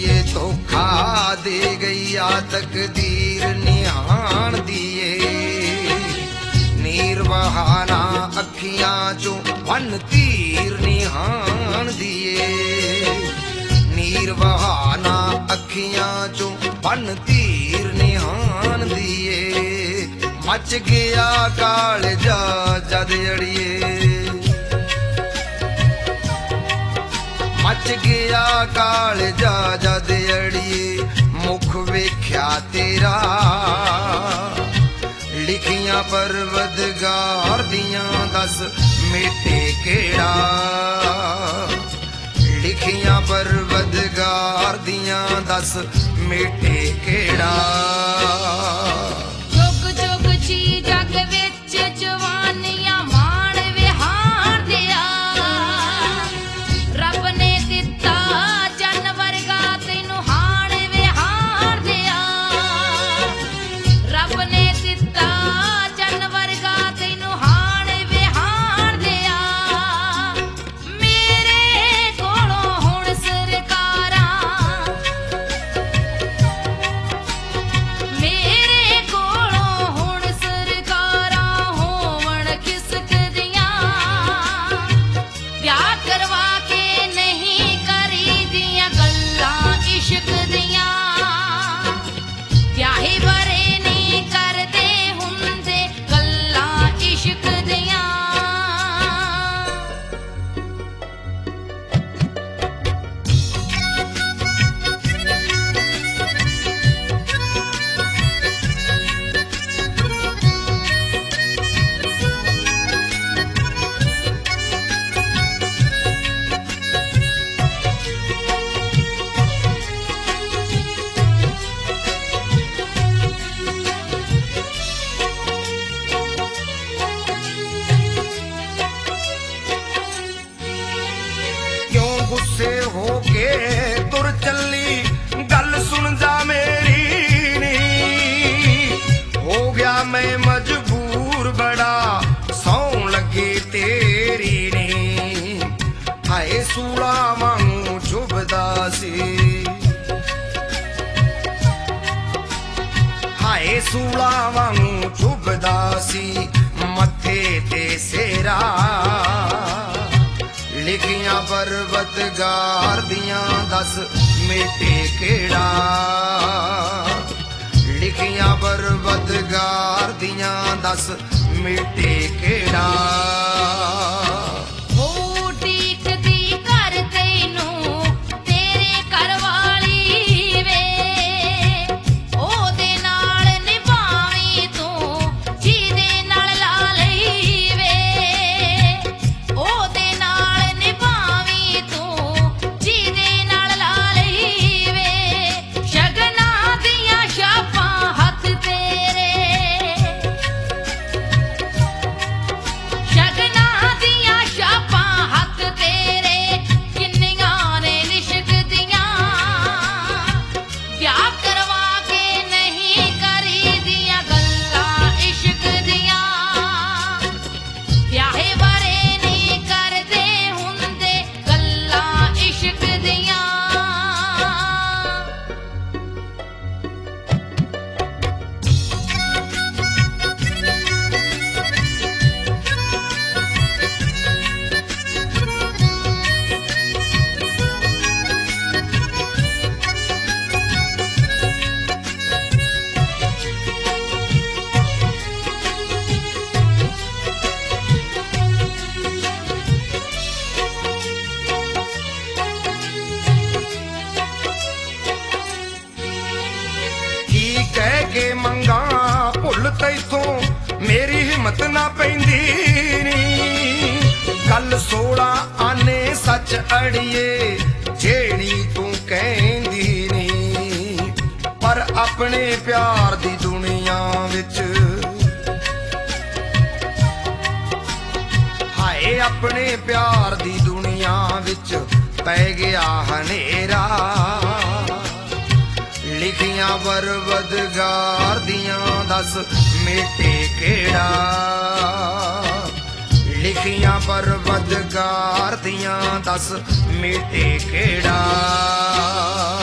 अड़िए धोखा दे गई आ तकदीर निहान दिए नीर बहाना अखियां चों वन तीर निहान दिए नीर बहाना अखियां चों वन तीर निहान दिए मच गया कालजा जद अड़िए मच गया कालजा जद अड़िए मुख वेख्या तेरा लिखियां परवदगार दियां दस मेटे केड़ा लिखियां परवदगार दियां दस मेटे केड़ा जुग जुग जी जग विच जवानियां माण विहार दिया रब ने दिता जन वर्गा तैनू हाण विहार दिया रब ने दिता जन वर्गा तैनू हाण विहार दिया मेरे कोलों हुण सरकारां मेरे कोलों हुण सरकारां होवण खिसक दियां ब्याह करवा के नहीं करी दियां गल्लां इश्क दियां ब्याहे बारे नहीं करदे हुंदे गल्लां इश्क दियां क्यों गुस्से होके तुर चली गल सुन जा मेरी नी हो गया मैं मजबूर बड़ा सौं लगे तेरी नी हाय सूला वांगू चुभदा सी हाय सूला वांगू चुभदा सी मथे ते सेरा लिखियां परवदगार दियां दस मेटे केड़ा लिखियां परवदगार दियां दस मेटे केड़ा हो टीकदी कर तैनू तेरे घरवाली वे ओदे नाल निभावी तू जीदे नाल ला लई वे ओदे नाल निभावी तू जीदे नाल ला लई वे शगना दियां छापां हत्थ तेरे शगना दियां छापां हत्थ तेरे किन्नियां ने लिशक दियां ब्याह करवा के नहीं करी दियां गल्लां इश्क दियां ब्याहे बारे नहीं करदे हुंदे गल्लां इश्क दियां की कह के मंगा भुल तैथों मेरी हिम्मत ना पैंदी नी गल 16 आने सच अड़िए जेड़ी तू कहंदी नी पर अपने प्यार दी दुनिया विच हाय अपने प्यार दी दुनिया विच पै गया हनेरा लिखियां परवदगार दियां दस मेटे केड़ा लिखियां परवदगार दियां दस मेटे केड़ा